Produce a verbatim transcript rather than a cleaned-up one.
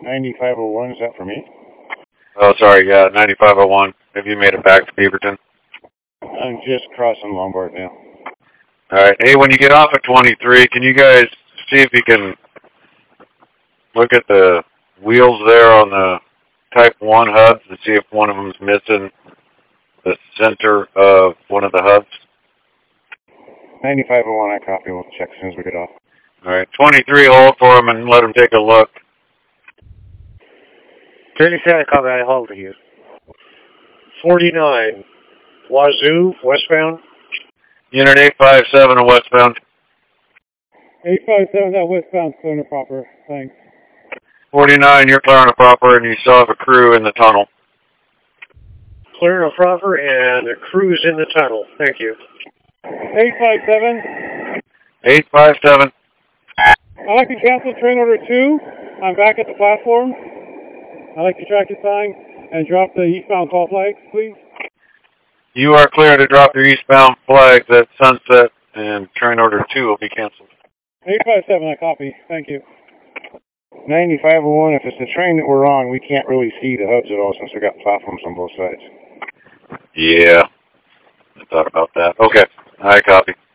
ninety-five oh one, is that for me? Oh, sorry, yeah, ninety-five oh one. Have you made it back to Beaverton? I'm just crossing Lombard now. Alright, hey, when you get off at twenty-three, can you guys see if you can look at the wheels there on the Type one hubs and see if one of them's missing the center of one of the hubs? ninety-five oh one, I copy. We'll check as soon as we get off. Alright, twenty-three, hold for him and let him take a look. thirty-seven, copy. I hold for you. forty-nine, Wazoo, westbound. Unit eight five seven, westbound. eight five seven, that westbound, clear proper. Thanks. forty-nine, you're clear on a proper and you still have a crew in the tunnel. Clear on proper and the crew's in the tunnel. Thank you. eight five seven. eight five seven. I'd like to cancel train order two. I'm back at the platform. I'd like to track the sign and drop the eastbound call flag, please. You are clear to drop your eastbound flags at Sunset, and train order two will be canceled. eight five seven, I copy. Thank you. ninety-five oh one, if it's the train that we're on, we can't really see the hubs at all since we got platforms on both sides. Yeah, I thought about that. Okay, I copy.